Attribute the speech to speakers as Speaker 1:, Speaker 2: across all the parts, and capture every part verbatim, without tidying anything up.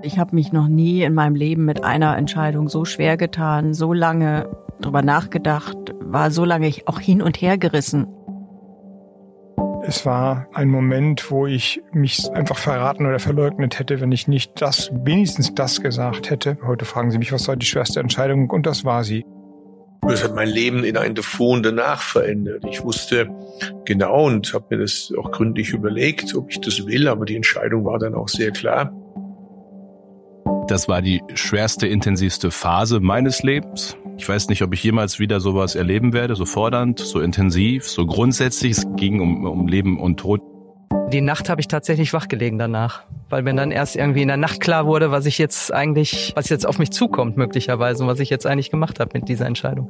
Speaker 1: Ich habe mich noch nie in meinem Leben mit einer Entscheidung so schwer getan, so lange drüber nachgedacht, war so lange auch hin und her gerissen.
Speaker 2: Es war ein Moment, wo ich mich einfach verraten oder verleugnet hätte, wenn ich nicht das, wenigstens das gesagt hätte. Heute fragen Sie mich, was war die schwerste Entscheidung? Und das war sie.
Speaker 3: Das hat mein Leben in ein Davor und Danach verändert. Ich wusste genau und habe mir das auch gründlich überlegt, ob ich das will, aber die Entscheidung war dann auch sehr klar.
Speaker 4: Das war die schwerste, intensivste Phase meines Lebens. Ich weiß nicht, ob ich jemals wieder sowas erleben werde, so fordernd, so intensiv, so grundsätzlich. Es ging um, um Leben und Tod.
Speaker 5: Die Nacht habe ich tatsächlich wachgelegen danach, weil mir dann erst irgendwie in der Nacht klar wurde, was ich jetzt eigentlich, was jetzt auf mich zukommt möglicherweise und was ich jetzt eigentlich gemacht habe mit dieser Entscheidung.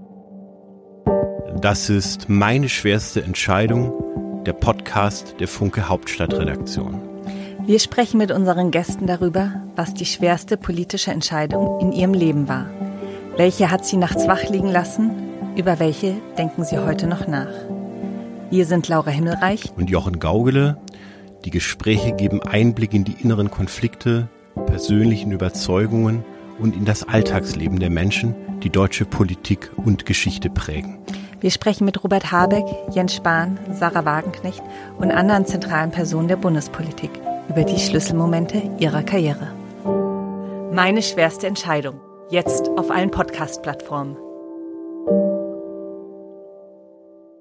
Speaker 6: Das ist meine schwerste Entscheidung, der Podcast der Funke Hauptstadtredaktion.
Speaker 7: Wir sprechen mit unseren Gästen darüber, was die schwerste politische Entscheidung in ihrem Leben war. Welche hat sie nachts wach liegen lassen? Über welche denken sie heute noch nach? Wir sind Laura Himmelreich
Speaker 6: und Jochen Gaugele. Die Gespräche geben Einblick in die inneren Konflikte, persönlichen Überzeugungen und in das Alltagsleben der Menschen, die deutsche Politik und Geschichte prägen.
Speaker 7: Wir sprechen mit Robert Habeck, Jens Spahn, Sarah Wagenknecht und anderen zentralen Personen der Bundespolitik über die Schlüsselmomente ihrer Karriere. Meine schwerste Entscheidung. Jetzt auf allen Podcast-Plattformen.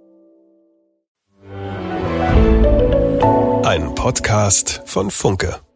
Speaker 8: Ein Podcast von Funke.